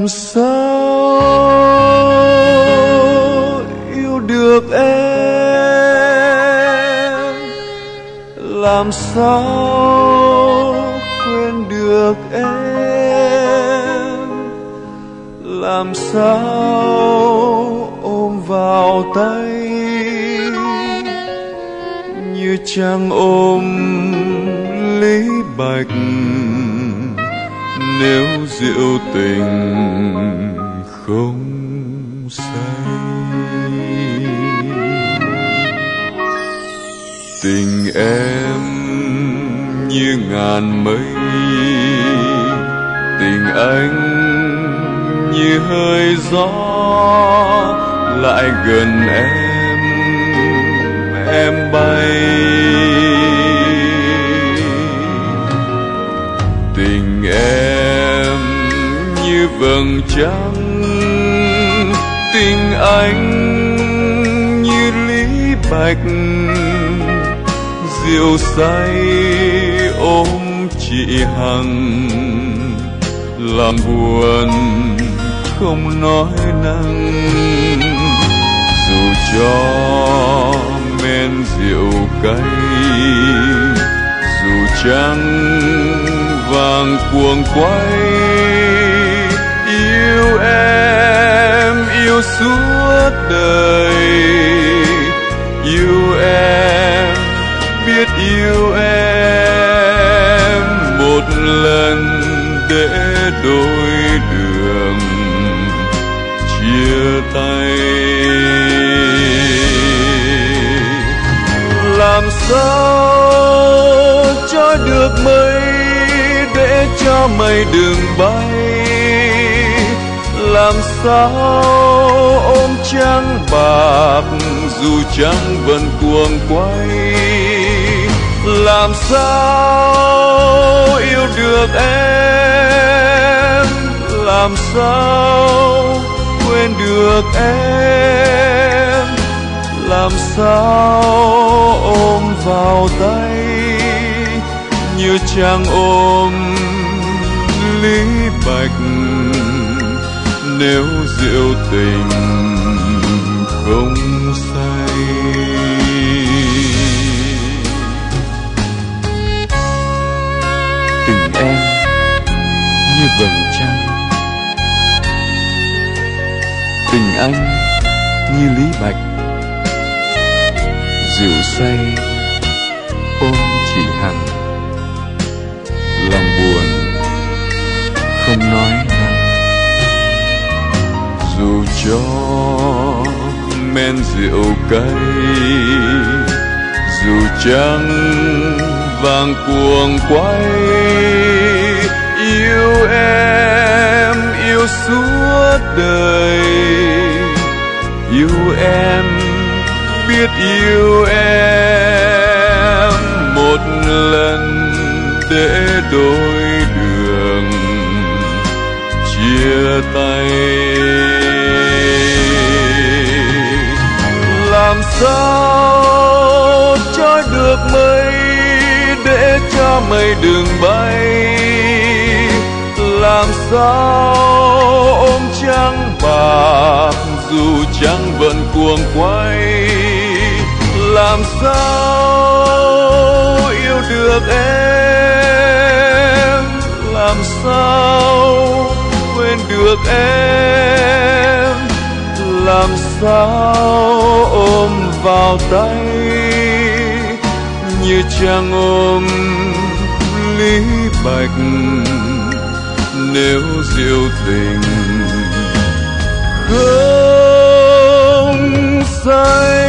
Làm sao yêu được em, làm sao quên được em, làm sao ôm vào tay như trang ôm lý bạch. Nếu rượu tình không say, tình em như ngàn mây, tình anh như hơi gió lại gần em bay. Tình em như vầng trăng, tình anh như lý bạch. Rượu say ôm chị Hằng, làm buồn không nói năng. Dù cho men rượu cay, dù trăng vàng cuồng quay, yêu em yêu suốt đời. Yêu em biết yêu em, một lần để đôi đường chia tay. Làm sao cho được mây để cho mây đừng bay, làm sao ôm trăng bạc dù trăng vẫn cuồng quay. Làm sao yêu được em, làm sao quên được em, làm sao ôm vào tay như trang ôm lý bạch. Nếu rượu tình không say, tình em như vầng trăng, tình anh như lý bạch. Rượu say ôm chị Hằng, lòng buồn không nói năng. Dù cho men rượu cay, dù trăng vàng cuồng quay, yêu em yêu suốt đời. Yêu em biết yêu em, một lần để đôi đường chia tay. Làm sao cho được mây để cho mây đừng bay, làm sao ôm trăng bạc dù trăng vẫn cuồng quay. Làm sao yêu được em, làm sao quên được em, làm sao ôm vào tay như trang ôm lý bạch. Nếu rượu tình không say.